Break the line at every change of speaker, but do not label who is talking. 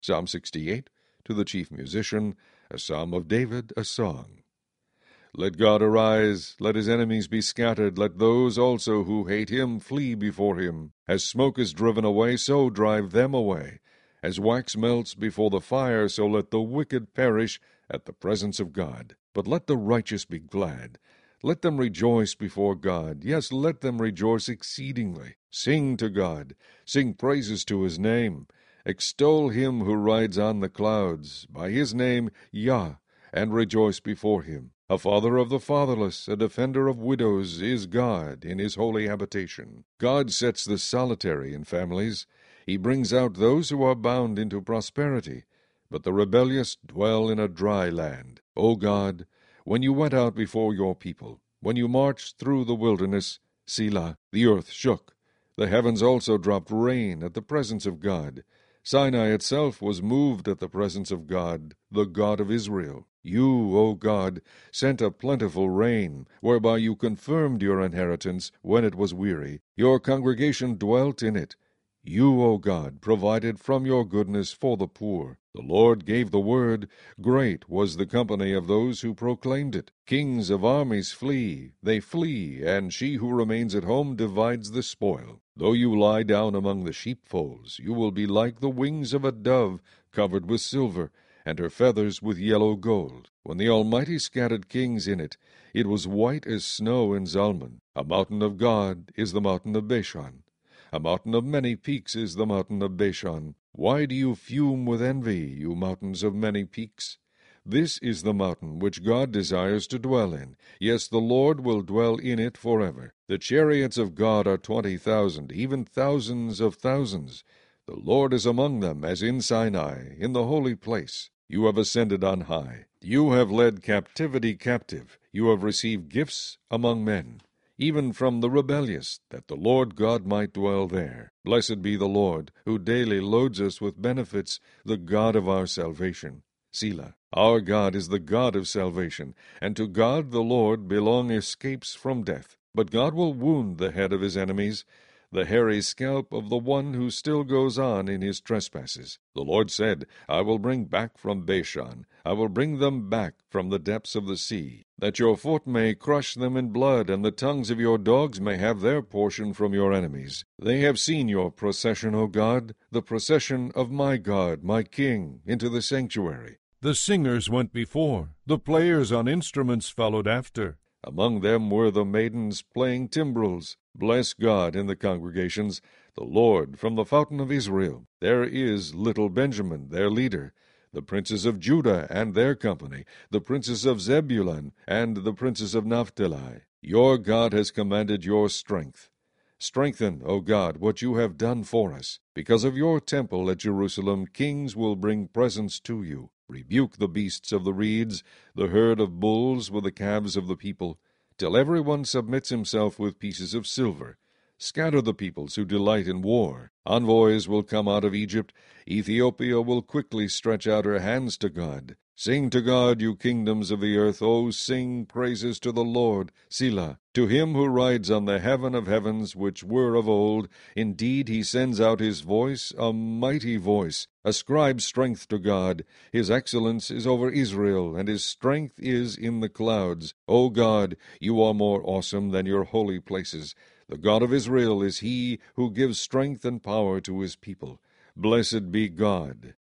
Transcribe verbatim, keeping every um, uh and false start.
Psalm sixty-eight, to the chief musician, a psalm of David, a song. Let God arise, let his enemies be scattered, let those also who hate him flee before him. As smoke is driven away, so drive them away. As wax melts before the fire, so let the wicked perish at the presence of God. But let the righteous be glad. Let them rejoice before God. Yes, let them rejoice exceedingly. Sing to God. Sing praises to his name. Extol him who rides on the clouds. By his name, Yah, and rejoice before him. A father of the fatherless, a defender of widows, is God in his holy habitation. God sets the solitary in families. He brings out those who are bound into prosperity. But the rebellious dwell in a dry land. O God, when you went out before your people, when you marched through the wilderness, Selah, the earth shook. The heavens also dropped rain at the presence of God. Sinai itself was moved at the presence of God, the God of Israel. You, O God, sent a plentiful rain, whereby you confirmed your inheritance when it was weary. Your congregation dwelt in it. You, O God, provided from your goodness for the poor. The Lord gave the word. Great was the company of those who proclaimed it. Kings of armies flee, they flee, and she who remains at home divides the spoil. Though you lie down among the sheepfolds, you will be like the wings of a dove covered with silver, and her feathers with yellow gold. When the Almighty scattered kings in it, it was white as snow in Zalmon. A mountain of God is the mountain of Bashan. A mountain of many peaks is the mountain of Bashan. Why do you fume with envy, you mountains of many peaks? This is the mountain which God desires to dwell in. Yes, the Lord will dwell in it forever. The chariots of God are twenty thousand, even thousands of thousands. The Lord is among them, as in Sinai, in the holy place. You have ascended on high. You have led captivity captive. You have received gifts among men, even from the rebellious, that the Lord God might dwell there. Blessed be the Lord, who daily loads us with benefits, the God of our salvation. Selah. Our God is the God of salvation, and to God the Lord belong escapes from death. But God will wound the head of his enemies, the hairy scalp of the one who still goes on in his trespasses. The Lord said, I will bring back from Bashan, I will bring them back from the depths of the sea, that your foot may crush them in blood, and the tongues of your dogs may have their portion from your enemies. They have seen your procession, O God, the procession of my God, my King, into the sanctuary. The singers went before, the players on instruments followed after. Among them were the maidens playing timbrels. Bless God in the congregations, the Lord from the fountain of Israel. There is little Benjamin, their leader, the princes of Judah and their company, the princes of Zebulun and the princes of Naphtali. Your God has commanded your strength. Strengthen, O God, what you have done for us. Because of your temple at Jerusalem, kings will bring presents to you. Rebuke the beasts of the reeds, the herd of bulls with the calves of the people, till every one submits himself with pieces of silver. Scatter the peoples who delight in war. Envoys will come out of Egypt. Ethiopia will quickly stretch out her hands to God. Sing to God, you kingdoms of the earth. O sing praises to the Lord. Selah. To him who rides on the heaven of heavens, which were of old. Indeed, he sends out his voice, a mighty voice. Ascribe strength to God. His excellence is over Israel, and his strength is in the clouds. O God, you are more awesome than your holy places. The God of Israel is he who gives strength and power to his people. Blessed be God.